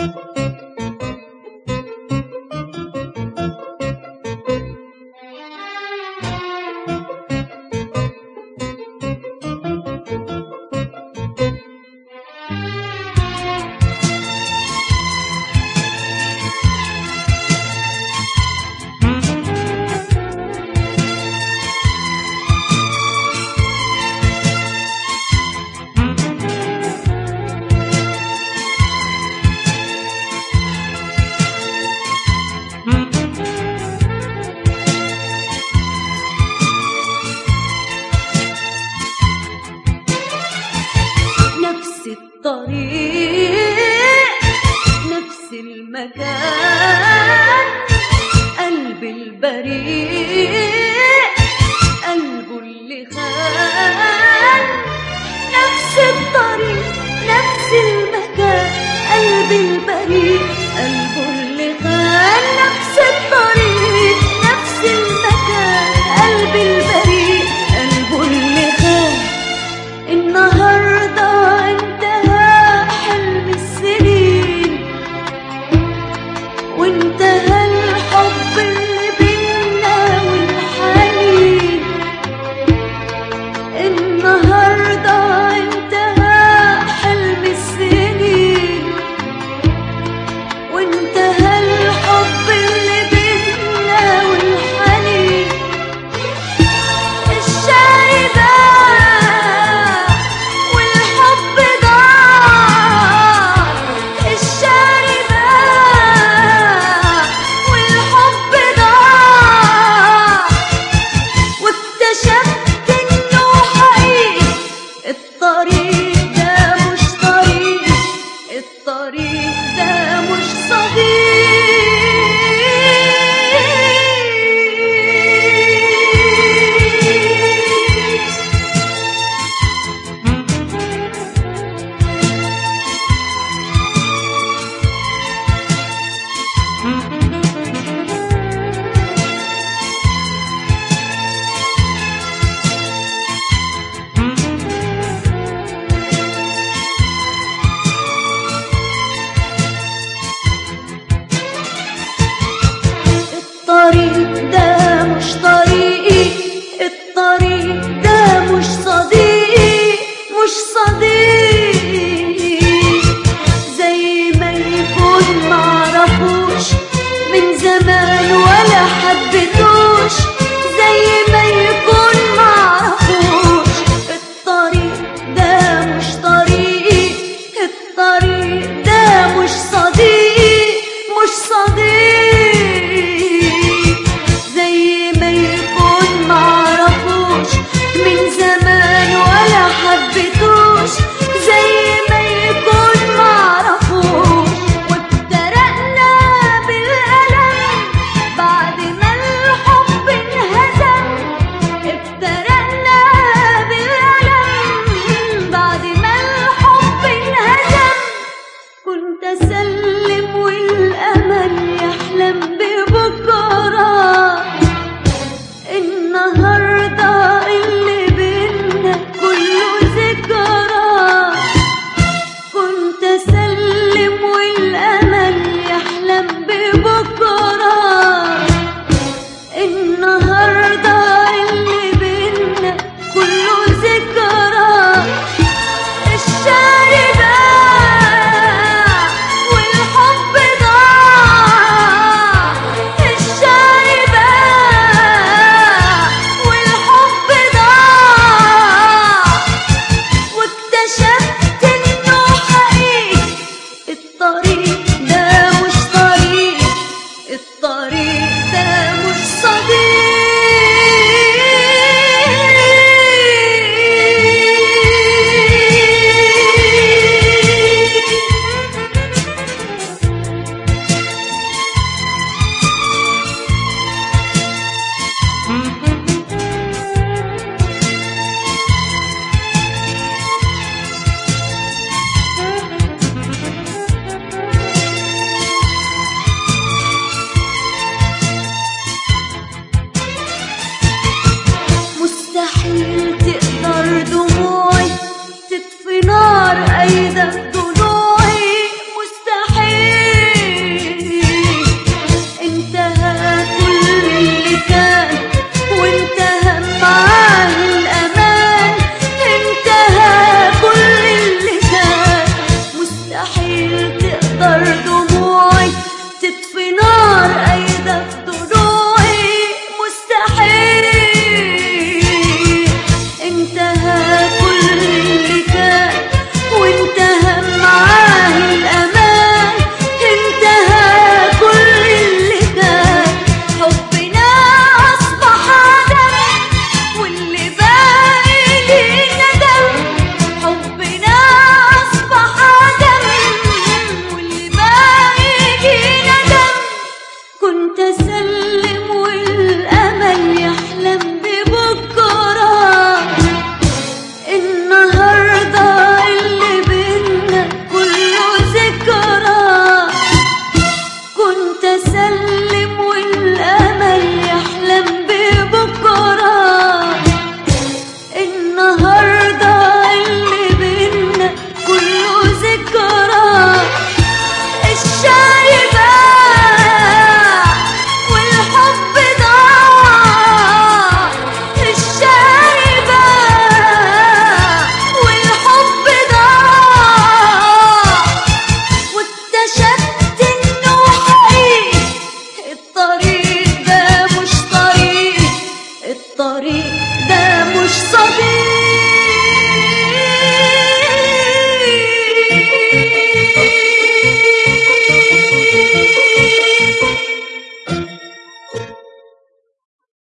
الطريق نفس المكان، قلب البريء قلبه اللي خان. نفس الطريق نفس المكان، قلب البريء قلبه اللي خان. نفس الطريق نفس المكان، قلب البريء قلبه اللي خان. النهارده انتهى حلم السنين، وانتهى الحب اللي بينا والحنين. النهارده انتهى حلم السنين، وانتهى الحب اللي بينا والحنين. الشاري باع والحب ضاع، الشاري باع والحب ضاع. واكتشفت انه حقيقي الطريق ده مش طريقي، الطريق ده مش الطريق ده مش طريقي، الطريق ده مش صديقي، مش صديقي. زي ما يكون معرفوش من زمان ولا حبيتوش، زي ما يكون معرفوش. الطريق ده مش طريقي، الطريق ده مش صديقي، مش صديقي. من زمان ولا حبيتوش، زي ما يكون معرفوش. وافترقنا بالألم بعد ما الحب انهزم، افترقنا بالألم بعد ما الحب انهزم. كنت أسلم والأمل يحلم ببكرة، النهارده اللي بينا كله ذكرى. كنت أسلم والأمل يحلم ببكرة، النهارده اللي بينا كله ذكرى. الشاري باع والحب مستحيل تقدر دموعي تطفي نار قايدة في ضلوعي، مستحيل. انتهى كل اللي كان وانتهى معاه الأمان، انتهى كل اللي كان. حبنا أصبح عدم واللي باقي لينا دم، حبنا أصبح عدم واللي باقي لينا دم. كنت أسلم والأمل يحلم ببكرة، النهاردة اللي بينا كله ذكرى. كنت أسلم والأمل يحلم ببكرة، النهاردة اللي بينا كله ذكرى. الشاي باع والحب ضاع، الشاي باع والحب ضاع. واكتشفت انه حقيقي الطريق ده مش طريق، الطريق ده مش صديق.